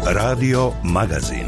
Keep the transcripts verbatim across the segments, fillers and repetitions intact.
Radio Magazin.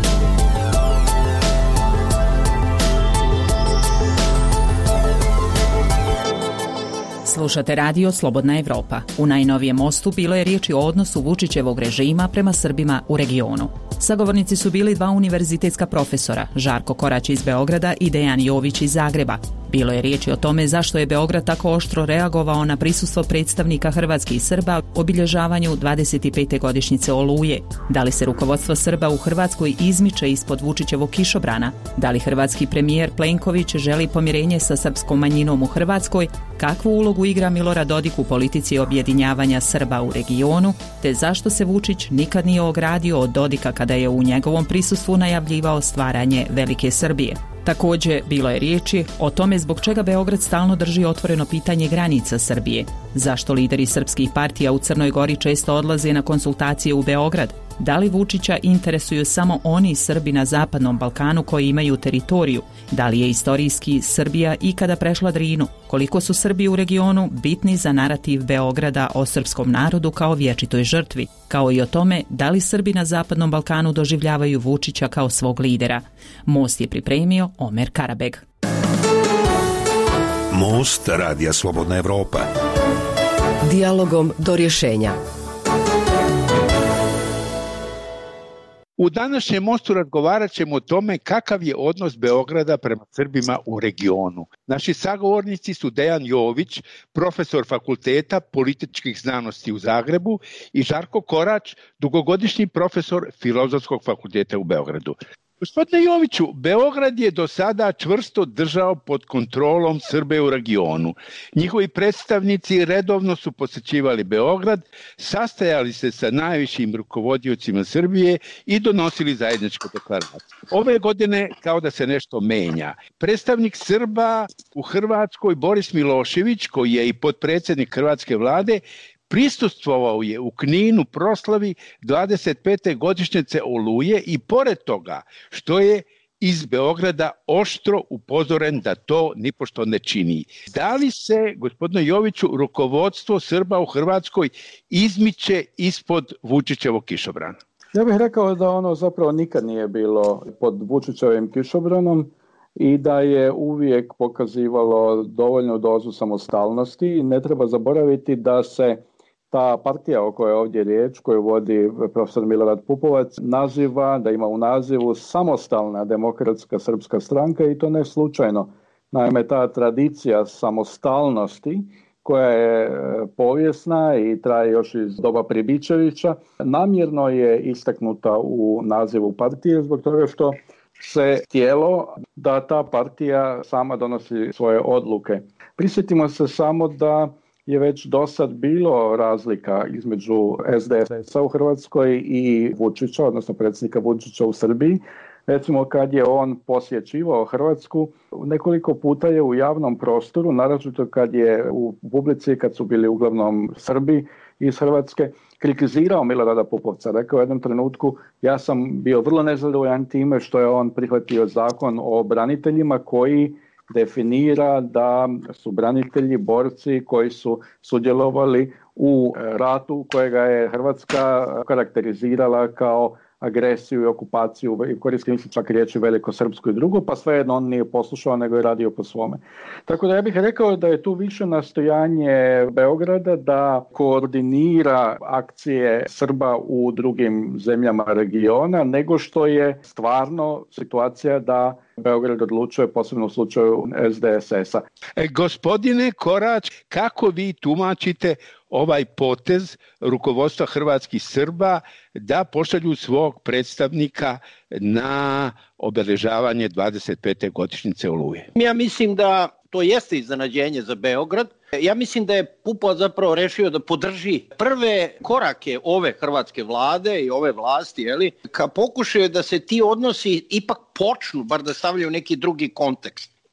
Slušate radio Slobodna Evropa. U najnovijem mostu bilo je riječi o odnosu Vučićevog režima prema Srbima u regionu. Sagovornici su bili dva univerzitetska profesora, Žarko Korać iz Beograda i Dejan Jović iz Zagreba. Bilo je riječi o tome zašto je Beograd tako oštro reagovao na prisustvo predstavnika hrvatskih Srba obilježavanju dvadeset pete godišnjice Oluje. Da li se rukovodstvo Srba u Hrvatskoj izmiče ispod Vučićevog kišobrana? Da li hrvatski premijer Plenković želi pomirenje sa srpskom manjinom u Hrvatskoj? Kakvu ulogu igra Milorad Dodik u politici objedinjavanja Srba u regionu? Te zašto se Vučić nikad nije ogradio od Dodika kada je u njegovom prisustvu najavljivao stvaranje Velike Srbije? Također, bilo je riječi o tome zbog čega Beograd stalno drži otvoreno pitanje granica Srbije. Zašto lideri srpskih partija u Crnoj Gori često odlaze na konsultacije u Beograd? Da li Vučića interesuju samo oni Srbi na Zapadnom Balkanu koji imaju teritoriju? Da li je istorijski Srbija ikada prešla Drinu? Koliko su Srbi u regionu bitni za narativ Beograda o srpskom narodu kao vječitoj žrtvi? Kao i o tome da li Srbi na Zapadnom Balkanu doživljavaju Vučića kao svog lidera? Most je pripremio Omer Karabeg. Most Radija Slobodna Evropa. Dijalogom do rješenja. U današnjem mostu razgovarat ćemo o tome kakav je odnos Beograda prema Srbima u regionu. Naši sagovornici su Dejan Jović, profesor Fakulteta političkih znanosti u Zagrebu, i Žarko Korać, dugogodišnji profesor Filozofskog fakulteta u Beogradu. Gospodine Joviću, Beograd je do sada čvrsto držao pod kontrolom Srbe u regionu. Njihovi predstavnici redovno su posjećivali Beograd, sastajali se sa najvišim rukovodiocima Srbije i donosili zajedničku deklaraciju. Ove godine kao da se nešto menja. Predstavnik Srba u Hrvatskoj Boris Milošević, koji je i potpredsjednik hrvatske vlade, prisustvovao je u Kninu proslavi dvadeset pete godišnjice Oluje i pored toga što je iz Beograda oštro upozoren da to nipošto ne čini. Da li se, gospodine Joviću, rukovodstvo Srba u Hrvatskoj izmiče ispod Vučićevog kišobrana? Ja bih rekao da ono zapravo nikad nije bilo pod Vučićevim kišobranom i da je uvijek pokazivalo dovoljnu dozu samostalnosti. Ne treba zaboraviti da se ta partija o kojoj je ovdje riječ, koju vodi profesor Milorad Pupovac, naziva, da ima u nazivu Samostalna demokratska srpska stranka, i to ne slučajno. Naime, ta tradicija samostalnosti, koja je povijesna i traje još iz doba Pribičevića, namjerno je istaknuta u nazivu partije zbog toga što se htjelo da ta partija sama donosi svoje odluke. Prisjetimo se samo da je već do sad bilo razlika između es de es a u Hrvatskoj i Vučića, odnosno predsjednika Vučića u Srbiji. Recimo, kad je on posjećivao Hrvatsku, nekoliko puta je u javnom prostoru, naročito kad je u publici, kad su bili uglavnom Srbi iz Hrvatske, kritizirao Milorada Pupovca. Rekao u jednom trenutku, ja sam bio vrlo nezadovoljan time što je on prihvatio zakon o braniteljima koji definira da su branitelji borci koji su sudjelovali u ratu kojega je Hrvatska karakterizirala kao agresiju i okupaciju, i koristim se čak riječi velikosrpsku i drugo, pa svejedno on nije poslušao nego je radio po svome. Tako da ja bih rekao da je tu više nastojanje Beograda da koordinira akcije Srba u drugim zemljama regiona, nego što je stvarno situacija da Beograd odlučuje, posebno u slučaju es de es a. E, gospodine Korać, kako vi tumačite ovaj potez rukovodstva hrvatskih Srba da pošalju svog predstavnika na obeležavanje dvadeset pete godišnjice Oluje? Ja mislim da to jeste iznenađenje za Beograd. Ja mislim da je Pupovac zapravo rešio da podrži prve korake ove hrvatske vlade i ove vlasti, jeli, ka pokušaju da se ti odnosi ipak počnu, bar da stavljaju neki drugi kontekst.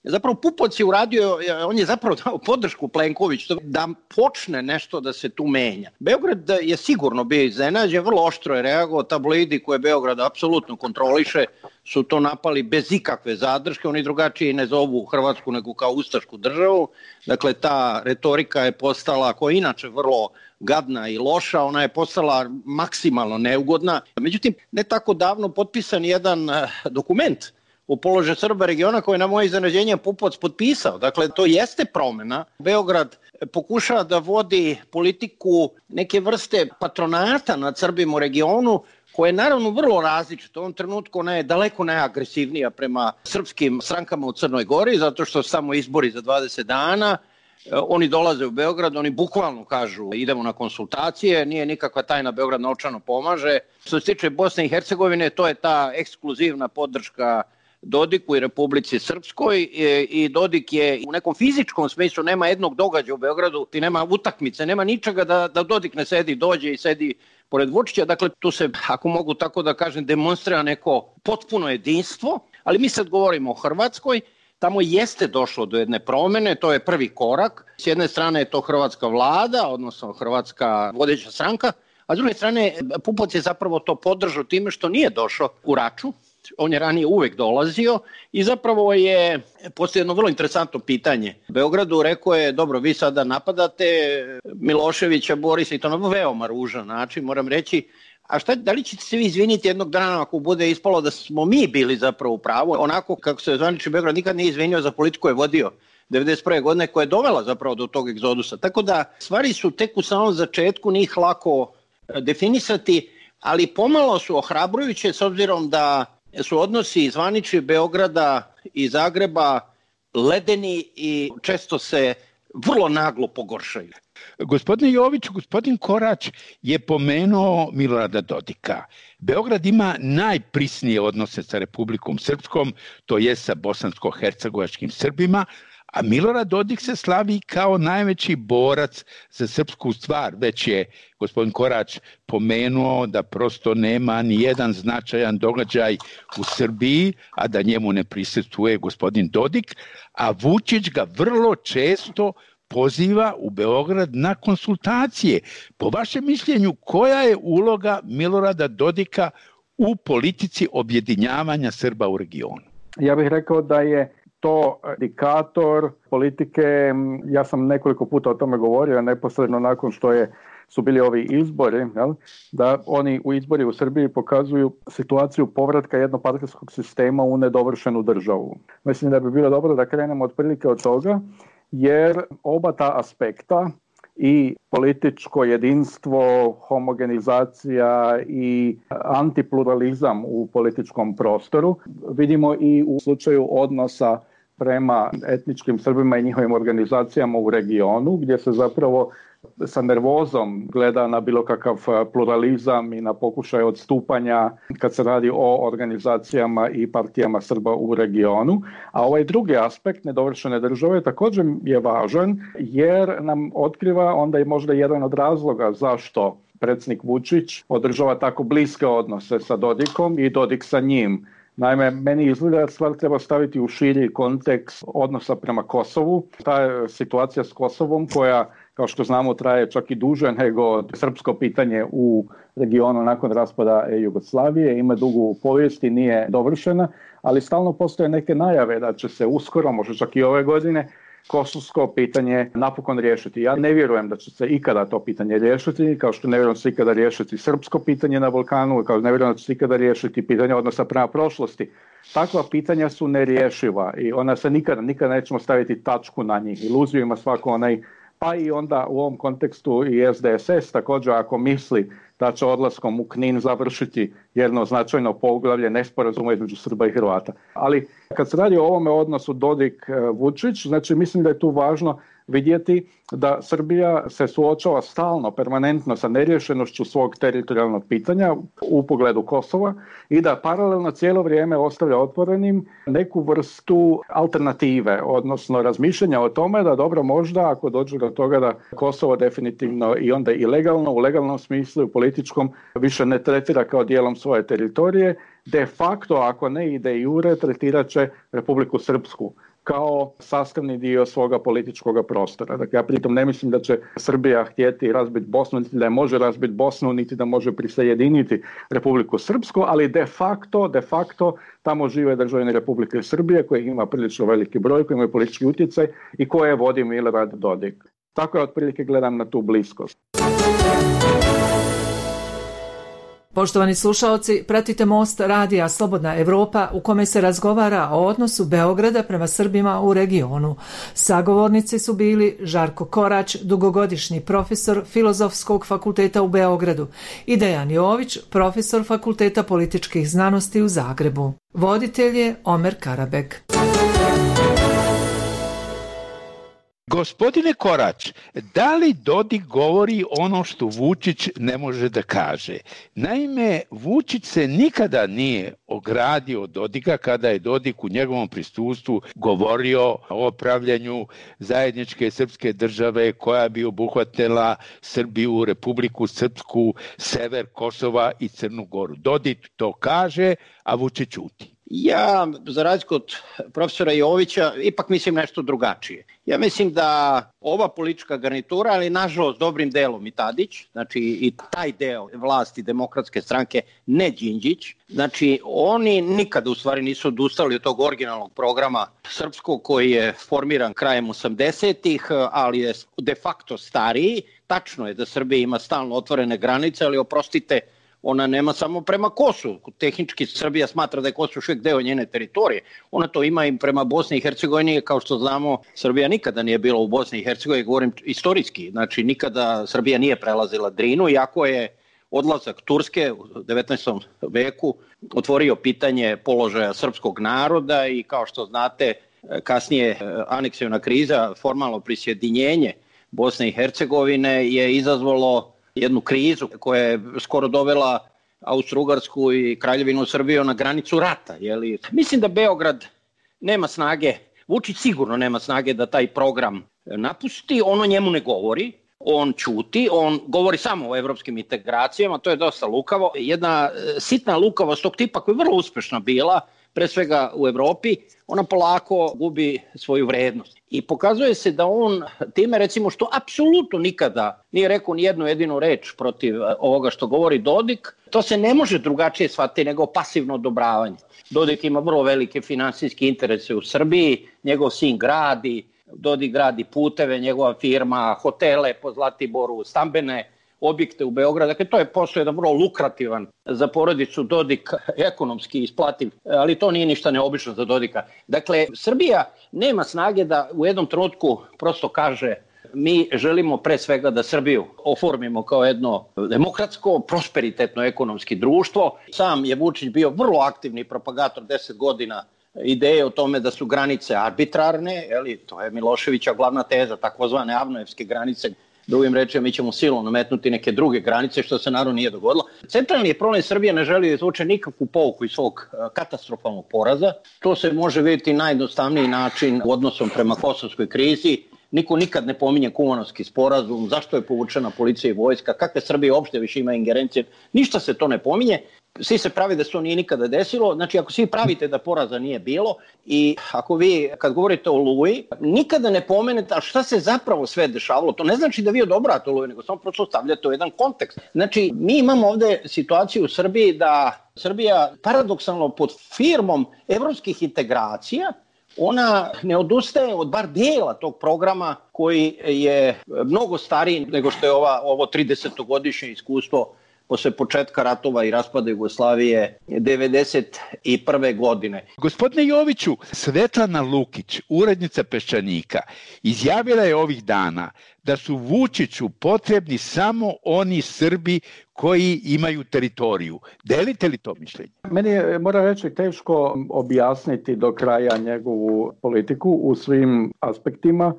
Zapravo Pupovac je uradio, on je zapravo dao podršku Plenkoviću da počne nešto da se tu menja. Beograd je sigurno bio iznenađen, vrlo oštro je reagovao, tabloidi koje Beograd apsolutno kontroliše su to napali bez ikakve zadrške, oni drugačije ne zovu Hrvatsku nego kao ustašku državu, dakle ta retorika je postala, koja je inače vrlo gadna i loša, ona je postala maksimalno neugodna. Međutim, ne tako davno potpisan jedan dokument u položaju Srba regiona koji je na moje iznenađenje Pupovac potpisao. Dakle, to jeste promena. Beograd pokušava da vodi politiku neke vrste patronata nad Srbima u regionu, koja je naravno vrlo različita. U ovom trenutku ona je daleko najagresivnija prema srpskim strankama u Crnoj Gori, zato što samo izbori za dvadeset dana. Oni dolaze u Beograd, oni bukvalno kažu idemo na konsultacije, nije nikakva tajna, Beograd novčano pomaže. Što se tiče Bosne i Hercegovine, to je ta ekskluzivna podrška Dodiku i Republici Srpskoj i Dodik je u nekom fizičkom smislu, nema jednog događaja u Beogradu, ti nema utakmice, nema ničega da, da Dodik ne sedi, dođe i sedi pored Vučića, dakle tu se, ako mogu tako da kažem, demonstrira neko potpuno jedinstvo, ali mi sad govorimo o Hrvatskoj, tamo jeste došlo do jedne promene, to je prvi korak, s jedne strane je to hrvatska vlada, odnosno hrvatska vodeća stranka, a s druge strane Pupovac je zapravo to podržao time što nije došao u Raču, on je ranije uvek dolazio i zapravo je postoje jedno vrlo interesantno pitanje. Beogradu rekao je, dobro, vi sada napadate Miloševića, Borisa i to na veoma ružan način, moram reći, a šta, da li ćete se vi izviniti jednog dana ako bude ispalo da smo mi bili zapravo u pravu, onako kako se zvanični Beograd nikad nije izvinio za politiku koju je vodio devedeset prve godine, koja je dovela zapravo do tog egzodusa. Tako da stvari su tek u samom začetku, njih lako definisati, ali pomalo su ohrabrujuće s obzirom da su odnosi zvanični Beograda i Zagreba ledeni i često se vrlo naglo pogoršaju. Gospodine Jović, gospodin Korać je pomenuo Milorada Dodika. Beograd ima najprisnije odnose sa Republikom Srpskom, to je sa bosansko-hercegovačkim Srbima, a Milorad Dodik se slavi kao najveći borac za srpsku stvar. Već je gospodin Korać pomenuo da prosto nema ni jedan značajan događaj u Srbiji, a da njemu ne prisustvuje gospodin Dodik, a Vučić ga vrlo često poziva u Beograd na konsultacije. Po vašem mišljenju, koja je uloga Milorada Dodika u politici objedinjavanja Srba u regionu? Ja bih rekao da je to indikator politike, ja sam nekoliko puta o tome govorio, neposredno nakon što je, su bili ovi izbori, jel, da oni u izbori u Srbiji pokazuju situaciju povratka jednopartijskog sistema u nedovršenu državu. Mislim da bi bilo dobro da krenemo otprilike od toga, jer oba ta aspekta, i političko jedinstvo, homogenizacija i antipluralizam u političkom prostoru, vidimo i u slučaju odnosa prema etničkim Srbima i njihovim organizacijama u regionu, gdje se zapravo sa nervozom gleda na bilo kakav pluralizam i na pokušaj odstupanja kad se radi o organizacijama i partijama Srba u regionu. A ovaj drugi aspekt nedovršene države također je važan jer nam otkriva onda i možda jedan od razloga zašto predsjednik Vučić održava tako bliske odnose sa Dodikom i Dodik sa njim. Naime, meni izgleda da stvar treba staviti u širi kontekst odnosa prema Kosovu. Ta situacija s Kosovom koja, kao što znamo, traje čak i duže nego srpsko pitanje u regionu nakon raspada Jugoslavije, ima dugu povijest i nije dovršena, ali stalno postoje neke najave da će se uskoro, možda čak i ove godine, kosovsko pitanje napokon riješiti. Ja ne vjerujem da će se ikada to pitanje riješiti, kao što ne vjerujem da će se ikada riješiti srpsko pitanje na Balkanu, kao ne vjerujem da će se ikada riješiti pitanje odnosa prema prošlosti. Takva pitanja su nerješiva i ona se nikada, nikada nećemo staviti tačku na njih. Iluziju ima svako onaj, pa i onda u ovom kontekstu i S D S S također ako misli da će odlaskom u Knin završiti jedno značajno poglavlje nesporazuma između Srba i Hrvata. Ali kad se radi o ovome odnosu Dodik-Vučić, znači mislim da je tu važno vidjeti da Srbija se suočava stalno, permanentno sa neriješenošću svog teritorijalnog pitanja u pogledu Kosova i da paralelno cijelo vrijeme ostavlja otvorenim neku vrstu alternative, odnosno razmišljanja o tome da dobro možda ako dođe do toga da Kosovo definitivno i onda i legalno, u legalnom smislu i u političkom više ne tretira kao dijelom svoje teritorije, de facto ako ne i de jure tretirat će Republiku Srpsku kao sastavni dio svoga političkog prostora. Dakle, ja pritom ne mislim da će Srbija htjeti razbiti Bosnu, niti da je može razbiti Bosnu, niti da može prisajediniti Republiku Srpsku, ali de facto, de facto tamo žive državljani Republike Srbije kojih ima prilično veliki broj, koji imaju politički utjecaj i koje vodi Milorad Dodik. Tako je otprilike gledam na tu bliskost. Poštovani slušaoci, pratite Most radija Slobodna Evropa u kome se razgovara o odnosu Beograda prema Srbima u regionu. Sagovornici su bili Žarko Korać, dugogodišnji profesor Filozofskog fakulteta u Beogradu, i Dejan Jović, profesor Fakulteta političkih znanosti u Zagrebu. Voditelj je Omer Karabeg. Gospodine Korać, da li Dodik govori ono što Vučić ne može da kaže? Naime, Vučić se nikada nije ogradio od Dodika kada je Dodik u njegovom prisustvu govorio o pravljenju zajedničke srpske države koja bi obuhvatila Srbiju, Republiku Srpsku, sever Kosova i Crnu Goru. Dodik to kaže, a Vučić ćuti. Ja, za razliku od profesora Jovića, ipak mislim nešto drugačije. Ja mislim da ova politička garnitura, ali nažalost dobrim delom i Tadić, znači i taj deo vlasti Demokratske stranke, ne Đinđić, znači oni nikada u stvari nisu odustali od tog originalnog programa srpskog koji je formiran krajem osamdesetih, ali je de facto stariji. Tačno je da Srbija ima stalno otvorene granice, ali oprostite, ona nema samo prema Kosovu. Tehnički Srbija smatra da je Kosovo još uvijek deo njene teritorije. Ona to ima i prema Bosni i Hercegovini. Kao što znamo, Srbija nikada nije bila u Bosni i Hercegovini, govorim istorijski. Znači, nikada Srbija nije prelazila Drinu, iako je odlazak Turske u devetnaestom veku otvorio pitanje položaja srpskog naroda i kao što znate, kasnije aneksivna kriza, formalno prisjedinjenje Bosne i Hercegovine je izazvalo jednu krizu koja je skoro dovela Austro-Ugarsku i Kraljevinu Srbiju na granicu rata. Jeli? Mislim da Beograd nema snage, Vučić sigurno nema snage da taj program napusti, on o njemu ne govori, on ćuti, on govori samo o evropskim integracijama, to je dosta lukavo. Jedna sitna lukavost tog tipa koja je vrlo uspešna bila, pre svega u Evropi, ona polako gubi svoju vrednost. I pokazuje se da on time, recimo, što apsolutno nikada nije rekao ni jednu jedinu reč protiv ovoga što govori Dodik, to se ne može drugačije shvatiti nego pasivno odobravanje. Dodik ima vrlo velike finansijske interese u Srbiji, njegov sin gradi, Dodik gradi puteve, njegova firma, hotele po Zlatiboru, stambene objekte u Beogradu. Dakle, to je posao jedan vrlo lukrativan za porodicu Dodik, ekonomski isplativ, ali to nije ništa neobično za Dodika. Dakle, Srbija nema snage da u jednom trenutku prosto kaže mi želimo pre svega da Srbiju oformimo kao jedno demokratsko, prosperitetno ekonomski društvo. Sam je Vučić bio vrlo aktivni propagator deset godina ideje o tome da su granice arbitrarne, jeli, to je Miloševića glavna teza, takozvane avnojevske granice. Drugim rečima, mi ćemo silom nametnuti neke druge granice, što se naravno nije dogodilo. Centralni je problem Srbije ne želi da izvuče nikakvu pouku iz svog katastrofalnog poraza. To se može vidjeti najjednostavniji način u odnosom prema kosovskoj krizi. Niko nikad ne pominje Kumanovski sporazum, zašto je povučena policija i vojska, kakve Srbije uopšte više ima ingerencije. Ništa se to ne pominje. Svi se pravi da se to nije nikada desilo, znači ako svi pravite da poraza nije bilo i ako vi kad govorite o Oluji nikada ne pomenete a šta se zapravo sve dešavalo, to ne znači da vi odobravate Oluju, nego samo prosto stavljate u jedan kontekst. Znači mi imamo ovde situaciju u Srbiji da Srbija paradoksalno pod firmom evropskih integracija ona ne odustaje od bar dijela tog programa koji je mnogo stariji nego što je ova, ovo tridesetogodišnje iskustvo posle početka ratova i raspada Jugoslavije devedeset prve godine. Gospodine Joviću, Svetlana Lukić, urednica Peščanika, izjavila je ovih dana da su Vučiću potrebni samo oni Srbi koji imaju teritoriju. Delite li to mišljenje? Meni je, moram reći, teško objasniti do kraja njegovu politiku u svim aspektima.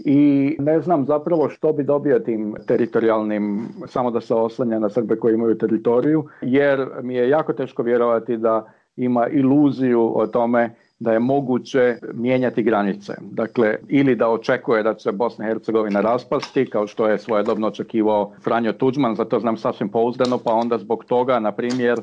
I ne znam zapravo što bi dobio tim teritorijalnim, samo da se oslanja na Srbe koji imaju teritoriju, jer mi je jako teško vjerovati da ima iluziju o tome da je moguće mijenjati granice. Dakle, ili da očekuje da će Bosna i Hercegovina raspasti, kao što je svojedobno očekivao Franjo Tuđman, zato znam sasvim pouzdano, pa onda zbog toga, na primjer,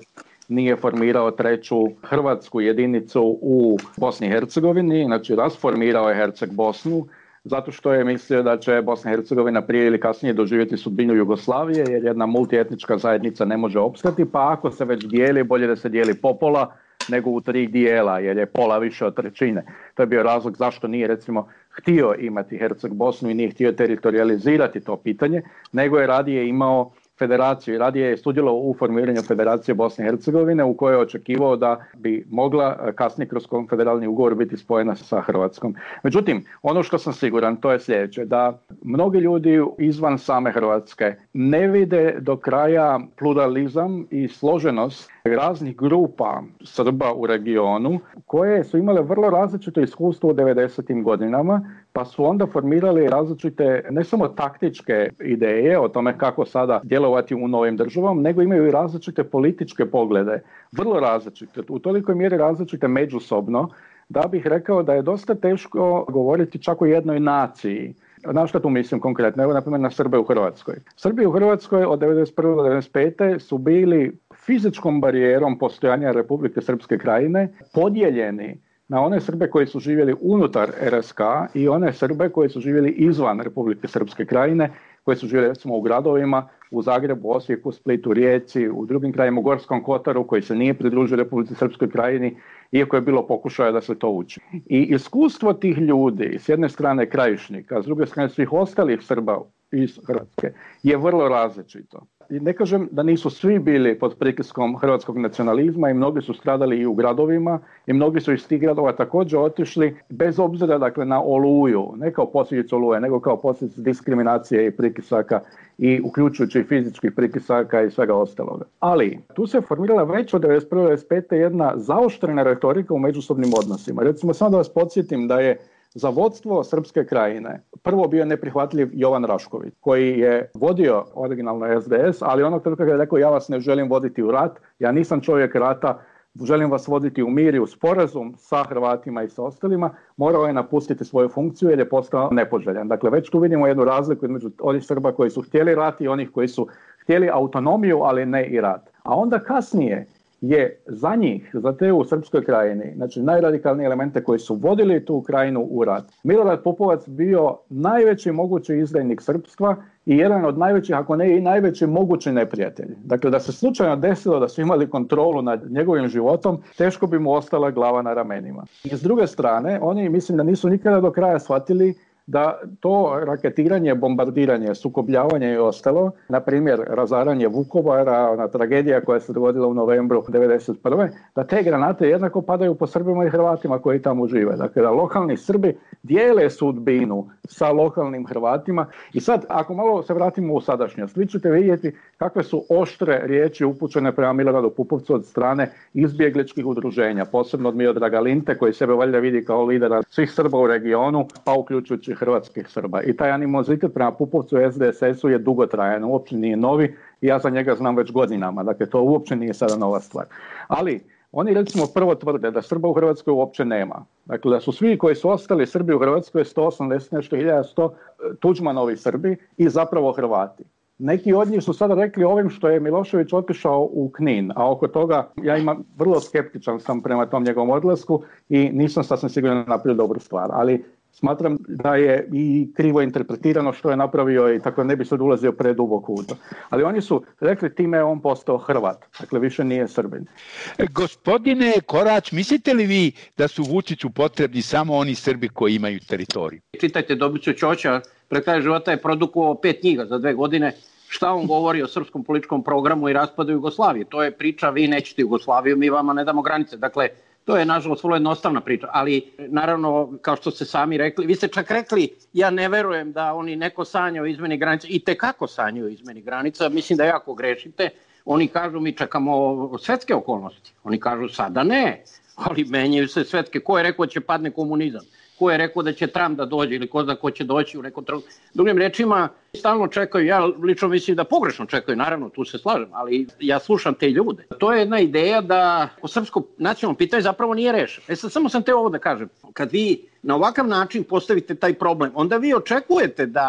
nije formirao treću hrvatsku jedinicu u Bosni i Hercegovini, znači rasformirao je Herceg Bosnu, zato što je mislio da će Bosna i Hercegovina prije ili kasnije doživjeti sudbinu Jugoslavije, jer jedna multietnička zajednica ne može opstati, pa ako se već dijeli, bolje da se dijeli popola nego u tri dijela, jer je pola više od trećine. To je bio razlog zašto nije, recimo, htio imati Herceg Bosnu i nije htio teritorializirati to pitanje, nego je radije imao federaciju i radije je sudjelovao u formiranju Federacije Bosne i Hercegovine, u kojoj je očekivao da bi mogla kasnije kroz konfederalni ugovor biti spojena sa Hrvatskom. Međutim, ono što sam siguran, to je sljedeće, da mnogi ljudi izvan same Hrvatske ne vide do kraja pluralizam i složenost raznih grupa Srba u regionu, koje su imale vrlo različito iskustvo u devedesetim godinama, pa su onda formirali različite, ne samo taktičke ideje o tome kako sada djelovati u novim državama, nego imaju i različite političke poglede, vrlo različite, u tolikoj mjeri različite međusobno, da bih rekao da je dosta teško govoriti čak o jednoj naciji. Na što tu mislim konkretno? Evo, na primjer, na Srbe u Hrvatskoj. Srbi u Hrvatskoj od devedeset prve do devedeset pete su bili fizičkom barijerom postojanja Republike Srpske Krajine podijeljeni na one Srbe koji su živjeli unutar R S K i one Srbe koji su živjeli izvan Republike Srpske Krajine, koji su živjeli recimo u gradovima, u Zagrebu, Osijeku, Splitu, Rijeci, u drugim krajima, u Gorskom Kotaru, koji se nije pridružio Republici Srpskoj Krajini, iako je bilo pokušaja da se to uči. I iskustvo tih ljudi, s jedne strane Krajišnika, a s druge strane svih ostalih Srba iz Hrvatske, je vrlo različito. I ne kažem da nisu svi bili pod pritiskom hrvatskog nacionalizma i mnogi su stradali i u gradovima i mnogi su iz tih gradova također otišli bez obzira, dakle, na Oluju, ne kao posljedicu Oluje, nego kao posljedicu diskriminacije i pritisaka i uključujući fizičkih pritisaka i svega ostaloga. Ali tu se formirala već od devedeset prve do devedeset pete jedna zaoštrena retorika u međusobnim odnosima. Recimo, samo da vas podsjetim da je za vodstvo Srpske Krajine prvo bio neprihvatljiv Jovan Rašković, koji je vodio originalno S D S, ali onog trenutka kada je rekao ja vas ne želim voditi u rat, ja nisam čovjek rata, želim vas voditi u mir i u sporazum sa Hrvatima i sa ostalima, morao je napustiti svoju funkciju jer je postao nepoželjan. Dakle, već tu vidimo jednu razliku između onih Srba koji su htjeli rat i onih koji su htjeli autonomiju, ali ne i rat. A onda kasnije je za njih, za te u Srpskoj Krajini, znači najradikalnije elemente koji su vodili tu krajinu u rat, Milorad Pupovac bio najveći mogući izdajnik srpstva i jedan od najvećih, ako ne i najveći mogući neprijatelj. Dakle, da se slučajno desilo da su imali kontrolu nad njegovim životom, teško bi mu ostala glava na ramenima. I s druge strane, oni mislim da nisu nikada do kraja shvatili da to raketiranje, bombardiranje, sukobljavanje i ostalo, na primjer razaranje Vukovara, ona tragedija koja se dogodila u novembru devedeset prve, da te granate jednako padaju po Srbima i Hrvatima koji tamo žive. Dakle, da lokalni Srbi dijele sudbinu sa lokalnim Hrvatima. I sad, ako malo se vratimo u sadašnjost, vi ćete vidjeti kakve su oštre riječi upućene prema Miloradu Pupovcu od strane izbjegličkih udruženja, posebno od Miodraga Linte, koji sebe valjda vidi kao lidera svih Srba u regionu, pa uključujući hrvatskih Srba. I taj animozitet prema Pupovcu i S D S S-u je dugotrajan, uopće nije novi i ja za njega znam već godinama. Dakle, to uopće nije sada nova stvar. Ali oni recimo prvo tvrde da Srba u Hrvatskoj uopće nema. Dakle, da su svi koji su ostali Srbi u Hrvatskoj sto osamdeset nešto hiljada sto Tuđmanovi Srbi i zapravo Hrvati. Neki od njih su sada rekli ovim što je Milošević otišao u Knin, a oko toga ja imam vrlo skeptičan sam prema tom njegovom odlasku i nisam sasvim sigurno napravio dobru stvar, ali smatram da je i krivo interpretirano što je napravio i tako ne bi sad ulazio preduboko u to. Ali oni su rekli time je on postao Hrvat, dakle više nije Srbin. Gospodine Korać, mislite li vi da su Vučiću potrebni samo oni Srbi koji imaju teritoriju? Čitajte Dobricu Ćoća, pred kraj života je produkovao pet knjiga za dve godine. Šta on govori o srpskom političkom programu i raspadu Jugoslavije? To je priča, vi nećete Jugoslaviju, mi vama ne damo granice. Dakle, to je nažalost vrlo jednostavna priča, ali naravno, kao što ste sami rekli, vi ste čak rekli, ja ne verujem da oni neko sanja o izmeni granica, i tekako sanjaju o izmeni granica, mislim da jako grešite. Oni kažu mi čekamo svetske okolnosti, oni kažu sada ne, ali menjaju se svetske. Ko je rekao da će padne komunizam? Ko je rekao da će Trump da dođe ili ko zna ko će doći u nekom trenutku? Drugim rečima, stalno čekaju, ja lično mislim da pogrešno čekaju, naravno, tu se slažem, ali ja slušam te ljude. To je jedna ideja da o srpsko nacionalno pitanje zapravo nije rešeno. E sad, samo sam te ovo da kažem, kad vi na ovakav način postavite taj problem, onda vi očekujete da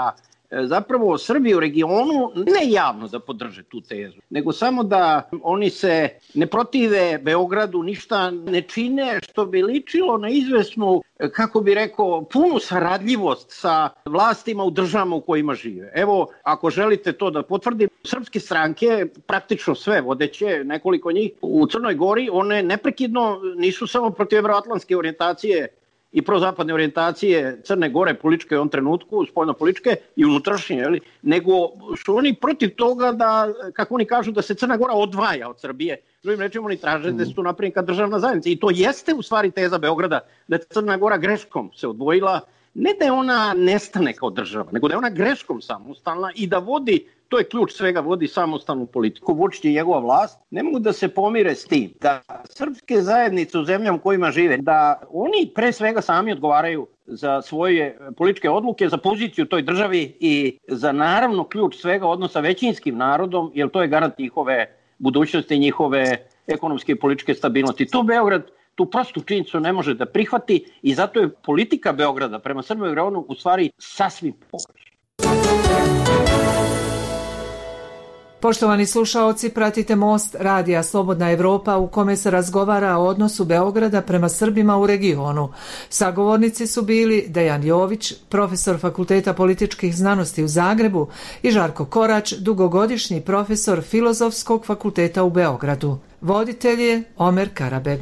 zapravo Srbi u regionu ne javno da podrže tu tezu, nego samo da oni se ne protive Beogradu, ništa ne čine što bi ličilo na izvesnu, kako bi rekao, punu saradljivost sa vlastima u državama u kojima žive. Evo, ako želite to da potvrdim, srpske stranke, praktično sve vodeće, nekoliko njih u Crnoj Gori, one neprekidno nisu samo protiv evroatlantske orijentacije i prozapadne orijentacije Crne Gore političke u ovom trenutku, spoljno-političke i unutrašnje, jeli, nego su oni protiv toga da, kako oni kažu, da se Crna Gora odvaja od Srbije. Drugim rečima, oni traže da se tu napravi kao državna zajednica. I to jeste u stvari teza Beograda, da je Crna Gora greškom se odvojila, ne da je ona nestane kao država, nego da je ona greškom samostalna i da vodi, to je ključ svega, vodi samostalnu politiku. Vučić i njegova vlast ne mogu da se pomire s tim da srpske zajednice u zemljama u kojima žive, da oni pre svega sami odgovaraju za svoje političke odluke, za poziciju u toj državi i za naravno ključ svega odnosa većinskim narodom, jer to je garant njihove budućnosti, njihove ekonomske i političke stabilnosti. To Beograd tu prostu činjenicu ne može da prihvati i zato je politika Beograda prema Srbima i regionu u stvari sasvim pogrešna. Poštovani slušaoci, pratite Most radija Slobodna Evropa u kome se razgovara o odnosu Beograda prema Srbima u regionu. Sagovornici su bili Dejan Jović, profesor Fakulteta političkih znanosti u Zagrebu, i Žarko Korać, dugogodišnji profesor Filozofskog fakulteta u Beogradu. Voditelj je Omer Karabeg.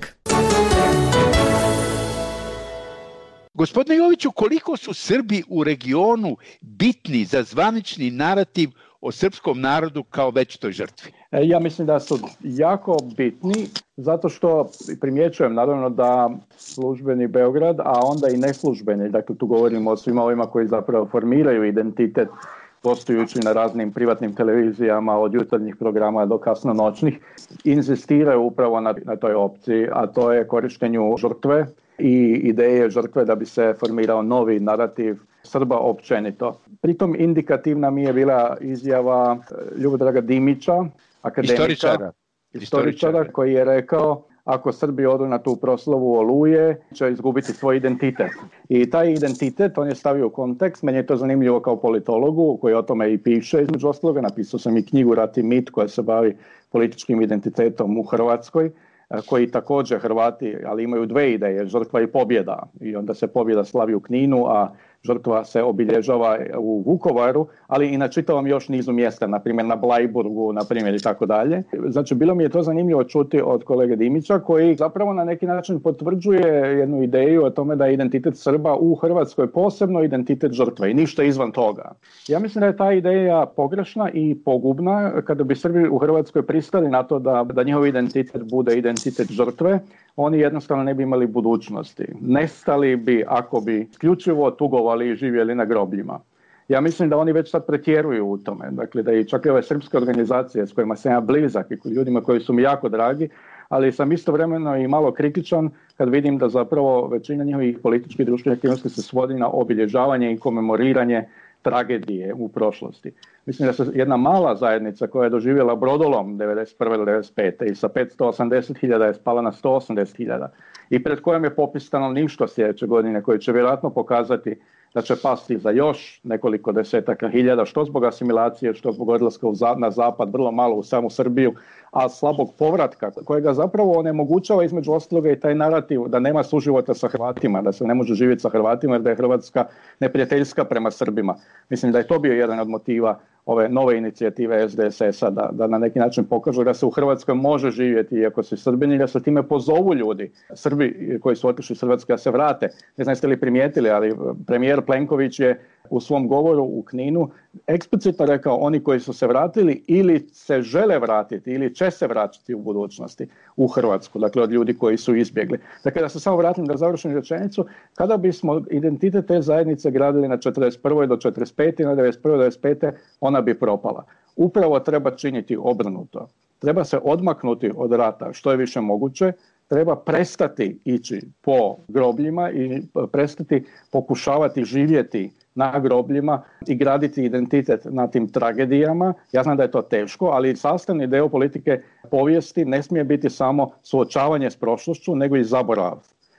Gospodine Joviću, koliko su Srbi u regionu bitni za zvanični narativ o srpskom narodu kao večitoj žrtvi? Ja mislim da su jako bitni, zato što primjećujem naravno da službeni Beograd, a onda i neslužbeni, dakle tu govorimo o svima ovima koji zapravo formiraju identitet gostujući na raznim privatnim televizijama od jutarnjih programa do kasno noćnih, inzistiraju upravo na, na toj opciji, a to je korištenju žrtve i ideje žrtve da bi se formirao novi narativ Srba općenito. Pritom indikativna mi je bila izjava Ljubodraga Dimića, akademika, istoričara, istoričara koji je rekao: ako Srbi odu na tu proslavu Oluje, će izgubiti svoj identitet. I taj identitet on je stavio u kontekst. Meni je to zanimljivo kao politologu koji o tome i piše, između ostaloga. Napisao sam i knjigu Rat i mit koja se bavi političkim identitetom u Hrvatskoj, koji također Hrvati, ali imaju dve ideje, žrtva i pobjeda. I onda se pobjeda slavi u Kninu, a žrtva se obilježava u Vukovaru, ali i na čitavom još nizu mjesta, na primjer na Blajburgu, na primjer i tako dalje. Znači, bilo mi je to zanimljivo čuti od kolege Dimića, koji zapravo na neki način potvrđuje jednu ideju o tome da je identitet Srba u Hrvatskoj posebno identitet žrtve i ništa izvan toga. Ja mislim da je ta ideja pogrešna i pogubna. Kada bi Srbi u Hrvatskoj pristali na to da, da njihov identitet bude identitet žrtve, oni jednostavno ne bi imali budućnosti. Nestali bi ako bi isključivo tugovali i živjeli na grobljima. Ja mislim da oni već sad pretjeruju u tome. Dakle, da i čak i ove srpske organizacije s kojima sam ja blizak i ljudima koji su mi jako dragi, ali sam istovremeno i malo kritičan kad vidim da zapravo većina njihovih političkih i društvenih aktivnosti se svodi na obilježavanje i komemoriranje tragedije u prošlosti. Mislim da se jedna mala zajednica koja je doživjela brodolom devedeset prve do devedeset pete i sa petsto osamdeset hiljada je spala na sto osamdeset hiljada i pred kojom je popis stanovništva sljedeće godine koji će vjerojatno pokazati da će pasti za još nekoliko desetaka hiljada, što zbog asimilacije, što zbog odlaska na zapad, vrlo malo u samu Srbiju, a slabog povratka kojega zapravo onemogućava između ostaloga i taj narativ da nema suživota sa Hrvatima, da se ne može živjeti sa Hrvatima jer da je Hrvatska neprijateljska prema Srbima. Mislim da je to bio jedan od motiva ove nove inicijative S D S S-a da, da na neki način pokažu da se u Hrvatskoj može živjeti iako si Srbini, da se time pozovu ljudi, Srbi koji su otišli iz Hrvatske da se vrate. Ne znam jeste li primijetili, ali premijer Plenković je u svom govoru u Kninu eksplicitno rekao oni koji su se vratili ili se žele vratiti ili će se vratiti u budućnosti u Hrvatsku, dakle od ljudi koji su izbjegli. Dakle, da se samo vratim da završim rečenicu, kada bismo identitet te zajednice gradili na četrdeset prve do četrdeset pete i na devedeset prve do devedeset pete, ona bi propala. Upravo treba činiti obrnuto. Treba se odmaknuti od rata što je više moguće, treba prestati ići po grobljima i prestati pokušavati živjeti na grobljima i graditi identitet na tim tragedijama. Ja znam da je to teško, ali sastavni dio politike povijesti ne smije biti samo suočavanje s prošlošću, nego i zaborav.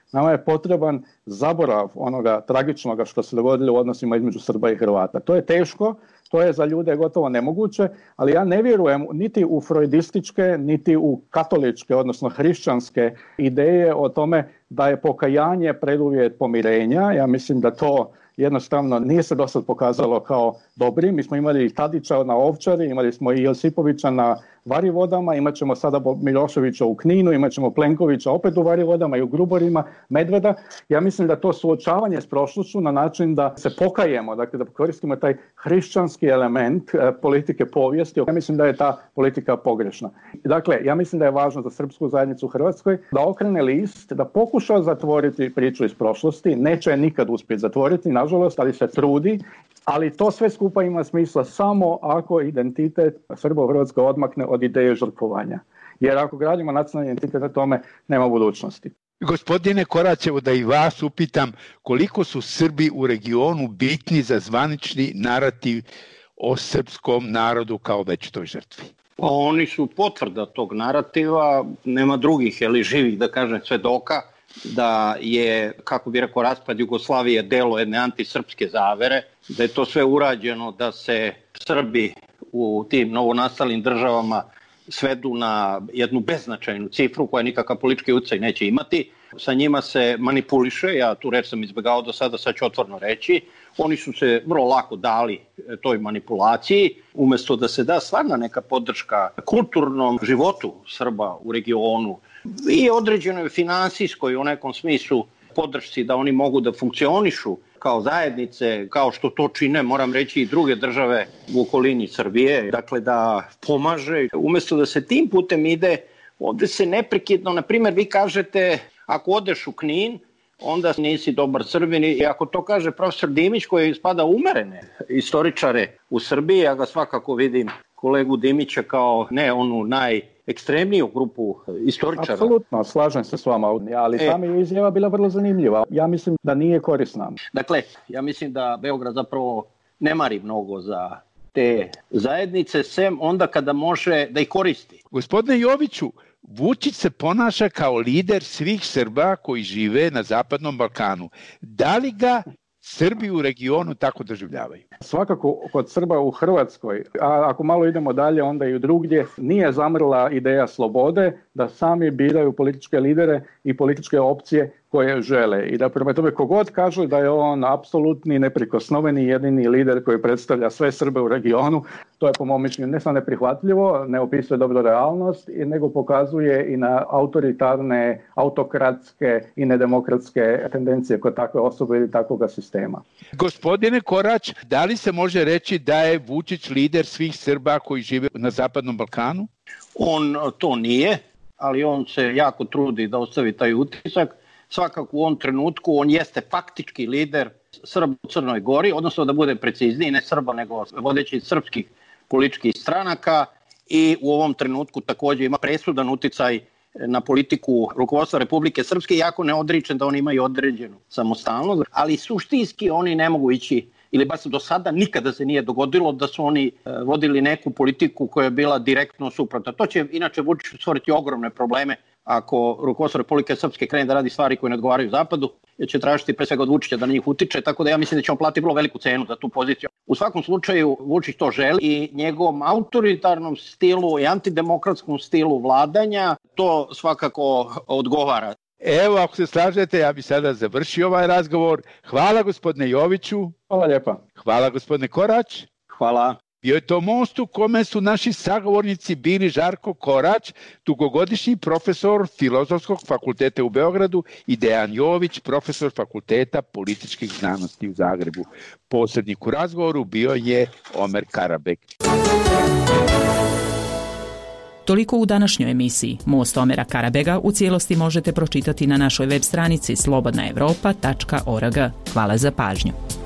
Nama je potreban zaborav onoga tragičnoga što se dogodilo u odnosima između Srba i Hrvata. To je teško, to je za ljude gotovo nemoguće, ali ja ne vjerujem niti u freudističke, niti u katoličke, odnosno hrišćanske ideje o tome da je pokajanje preduvjet pomirenja. Ja mislim da to jednostavno nije se dosad pokazalo kao dobri. Mi smo imali i Tadića na Ovčari, imali smo i Josipovića na Varivodama, imat ćemo sada Miloševića u Kninu, imat ćemo Plenkovića opet u Varivodama i u Gruborima, Medveda. Ja mislim da to suočavanje s prošlošću na način da se pokajemo, dakle da koristimo taj hrišćanski element e, politike povijesti. Ja mislim da je ta politika pogrešna. Dakle, ja mislim da je važno za srpsku zajednicu u Hrvatskoj da okrene list, da pokuša zatvoriti priču iz prošlosti. Neće je nikad uspjeti zatvoriti, nažalost, ali se trudi. Ali to sve skupa ima smisla samo ako identitet Srba u Hrvatskoj odmakne od ideje žrtvovanja. Jer ako gradimo nacionalni identitet na tome, nema budućnosti. Gospodine Koraćevo, da i vas upitam, koliko su Srbi u regionu bitni za zvanični narativ o srpskom narodu kao večitoj žrtvi? Pa oni su potvrda tog narativa, nema drugih, ili živih, da kažem, svedoka, da je, kako bi rekao, raspad Jugoslavije delo jedne antisrpske zavere, da je to sve urađeno da se Srbi u tim novonastalim državama svedu na jednu beznačajnu cifru koja nikakav politički utjecaj neće imati. Sa njima se manipuliše, ja tu reč sam izbjegao do sada, sad ću otvoreno reći. Oni su se vrlo lako dali toj manipulaciji, umjesto da se da stvarna neka podrška kulturnom životu Srba u regionu i određenoj finansijskoj u nekom smislu podršci da oni mogu da funkcionišu kao zajednice, kao što to čine, moram reći, i druge države u okolini Srbije, dakle da pomaže. Umjesto da se tim putem ide, ovdje se neprekidno, na primjer, vi kažete, ako odeš u Knin, onda nisi dobar Srbin, i ako to kaže profesor Dimić, koji spada umerene istoričare u Srbiji, ja ga svakako vidim, kolegu Dimića, kao ne onu najekstremniju grupu istoričara. Apsolutno, slažem se s vama, ali e, tam je izjava bila vrlo zanimljiva. Ja mislim da nije korisna. Dakle, ja mislim da Beograd zapravo ne mari mnogo za te zajednice, sem onda kada može da ih koristi. Gospodine Joviću, Vučić se ponaša kao lider svih Srba koji žive na Zapadnom Balkanu. Da li ga Srbi u regionu tako doživljavaju? Svakako kod Srba u Hrvatskoj, a ako malo idemo dalje onda i drugdje, nije zamrla ideja slobode da sami biraju političke lidere i političke opcije koje žele. I da prema tome kogod kaže da je on apsolutni, neprikosnoveni, jedini lider koji predstavlja sve Srbe u regionu, to je po mom mišljenju ne samo neprihvatljivo, ne opisuje dobro realnost, nego pokazuje i na autoritarne, autokratske i nedemokratske tendencije kod takve osobe ili takvoga sistema. Gospodine Korać, da li se može reći da je Vučić lider svih Srba koji žive na Zapadnom Balkanu? On to nije, ali on se jako trudi da ostavi taj utisak. Svakako u ovom trenutku on jeste faktički lider Srba u Crnoj Gori, odnosno da bude precizniji, ne Srba nego vodeći srpskih političkih stranaka, i u ovom trenutku također ima presudan uticaj na politiku rukovodstva Republike Srpske, iako ne odričem da oni imaju određenu samostalnost, ali suštinski oni ne mogu ići, ili baš do sada nikada se nije dogodilo da su oni vodili neku politiku koja je bila direktno suprotna. To će inače Vučić stvoriti ogromne probleme ako rukovodstvo Republike Srpske krene da radi stvari koje ne odgovaraju Zapadu, jer će tražiti pre svega od Vučića da na njih utiče, tako da ja mislim da će on platiti vrlo veliku cenu za tu poziciju. U svakom slučaju Vučić to želi i njegovom autoritarnom stilu i antidemokratskom stilu vladanja to svakako odgovara. Evo, ako se slažete, ja bih sada završio ovaj razgovor. Hvala gospodine Joviću. Hvala lijepa. Hvala gospodine Korać. Hvala. Bio je to most u kome su naši sagovornici bili Žarko Korać, dugogodišnji profesor Filozofskog fakulteta u Beogradu, i Dejan Jović, profesor Fakulteta političkih znanosti u Zagrebu. Posrednik u razgovoru bio je Omer Karabek. Toliko u današnjoj emisiji. Most Omera Karabega u cijelosti možete pročitati na našoj web stranici slobodna evropa tačka org. Hvala za pažnju.